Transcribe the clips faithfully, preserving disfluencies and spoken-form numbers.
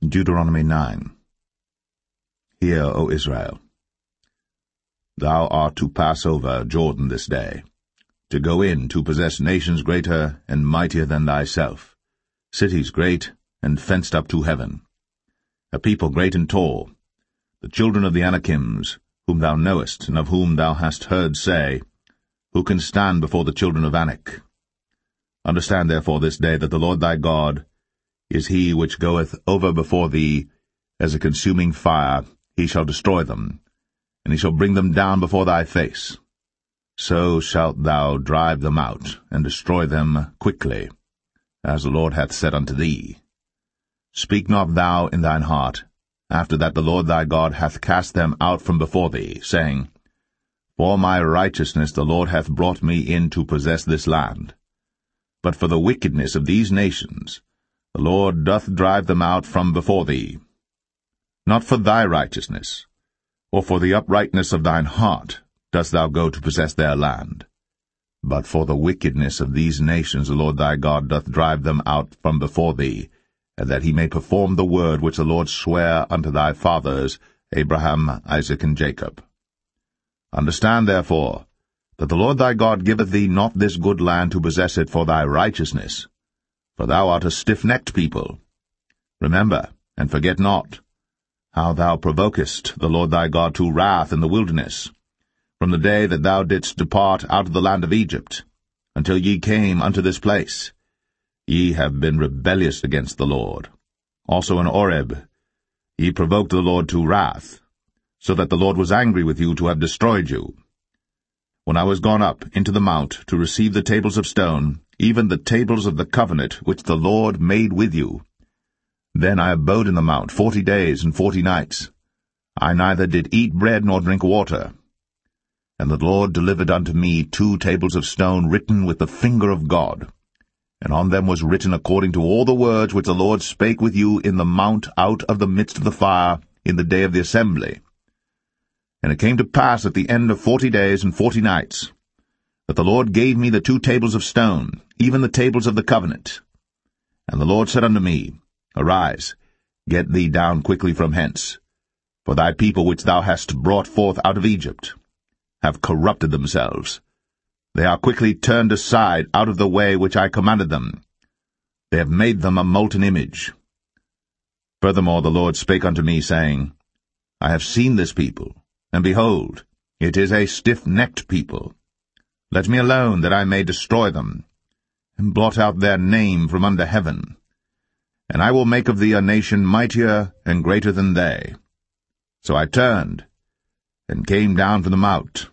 Deuteronomy nine. Hear, O Israel. Thou art to pass over Jordan this day, to go in to possess nations greater and mightier than thyself, cities great and fenced up to heaven, a people great and tall, the children of the Anakims, whom thou knowest, and of whom thou hast heard say, Who can stand before the children of Anak? Understand therefore this day that the Lord thy God is he which goeth over before thee as a consuming fire. He shall destroy them, and he shall bring them down before thy face. So shalt thou drive them out, and destroy them quickly, as the Lord hath said unto thee. Speak not thou in thine heart, after that the Lord thy God hath cast them out from before thee, saying, For my righteousness the Lord hath brought me in to possess this land. But for the wickedness of these nations the Lord doth drive them out from before thee. Not for thy righteousness, or for the uprightness of thine heart, dost thou go to possess their land. But for the wickedness of these nations the Lord thy God doth drive them out from before thee, and that he may perform the word which the Lord sware unto thy fathers, Abraham, Isaac, and Jacob. Understand therefore that the Lord thy God giveth thee not this good land to possess it for thy righteousness, for thou art a stiff-necked people. Remember, and forget not, how thou provokest the Lord thy God to wrath in the wilderness, from the day that thou didst depart out of the land of Egypt, until ye came unto this place. Ye have been rebellious against the Lord. Also in Oreb ye provoked the Lord to wrath, so that the Lord was angry with you to have destroyed you. When I was gone up into the mount to receive the tables of stone, even the tables of the covenant which the Lord made with you, then I abode in the mount forty days and forty nights. I neither did eat bread nor drink water. And the Lord delivered unto me two tables of stone written with the finger of God, and on them was written according to all the words which the Lord spake with you in the mount out of the midst of the fire in the day of the assembly. And it came to pass at the end of forty days and forty nights, that the Lord gave me the two tables of stone, even the tables of the covenant. And the Lord said unto me, Arise, get thee down quickly from hence, for thy people which thou hast brought forth out of Egypt have corrupted themselves. They are quickly turned aside out of the way which I commanded them. They have made them a molten image. Furthermore the Lord spake unto me, saying, I have seen this people, and behold, it is a stiff-necked people. Let me alone, that I may destroy them, and blot out their name from under heaven. And I will make of thee a nation mightier and greater than they. So I turned, and came down from the mount,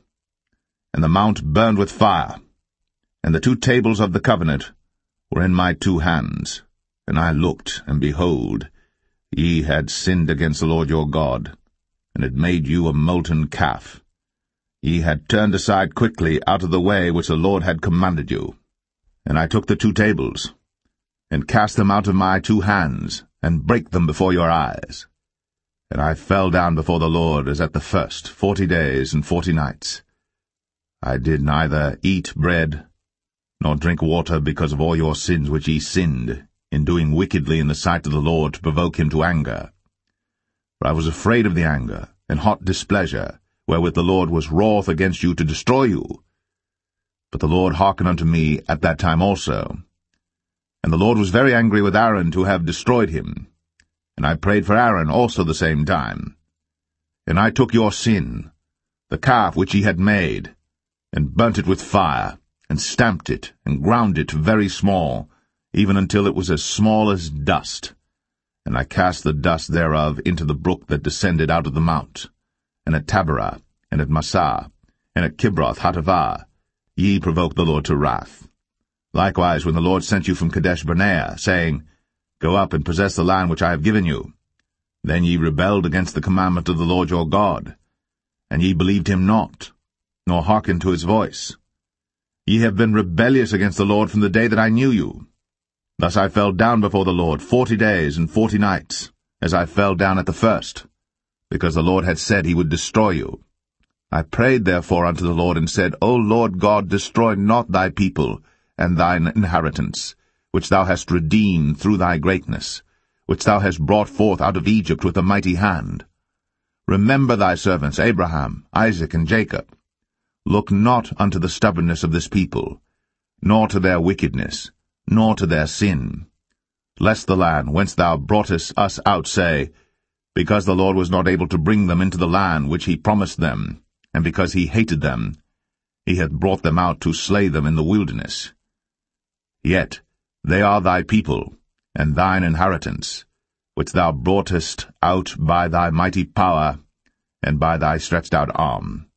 and the mount burned with fire, and the two tables of the covenant were in my two hands. And I looked, and behold, ye had sinned against the Lord your God, and had made you a molten calf. Ye had turned aside quickly out of the way which the Lord had commanded you. And I took the two tables, and cast them out of my two hands, and brake them before your eyes. And I fell down before the Lord as at the first, forty days and forty nights. I did neither eat bread, nor drink water, because of all your sins which ye sinned, in doing wickedly in the sight of the Lord to provoke him to anger. For I was afraid of the anger, and hot displeasure, wherewith the Lord was wroth against you to destroy you. But the Lord hearkened unto me at that time also. And the Lord was very angry with Aaron to have destroyed him. And I prayed for Aaron also the same time. And I took your sin, the calf which ye had made, and burnt it with fire, and stamped it, and ground it very small, even until it was as small as dust. And I cast the dust thereof into the brook that descended out of the mount. And at Taberah, and at Massah, and at Kibroth Hattaavah, ye provoked the Lord to wrath. Likewise, when the Lord sent you from Kadesh Barnea, saying, Go up and possess the land which I have given you, then ye rebelled against the commandment of the Lord your God, and ye believed him not, nor hearkened to his voice. Ye have been rebellious against the Lord from the day that I knew you. Thus I fell down before the Lord forty days and forty nights, as I fell down at the first, because the Lord had said he would destroy you. I prayed therefore unto the Lord, and said, O Lord God, destroy not thy people and thine inheritance, which thou hast redeemed through thy greatness, which thou hast brought forth out of Egypt with a mighty hand. Remember thy servants Abraham, Isaac, and Jacob. Look not unto the stubbornness of this people, nor to their wickedness, nor to their sin. Lest the land whence thou broughtest us out say, Because the Lord was not able to bring them into the land which he promised them, and because he hated them, he hath brought them out to slay them in the wilderness. Yet they are thy people, and thine inheritance, which thou broughtest out by thy mighty power, and by thy stretched out arm.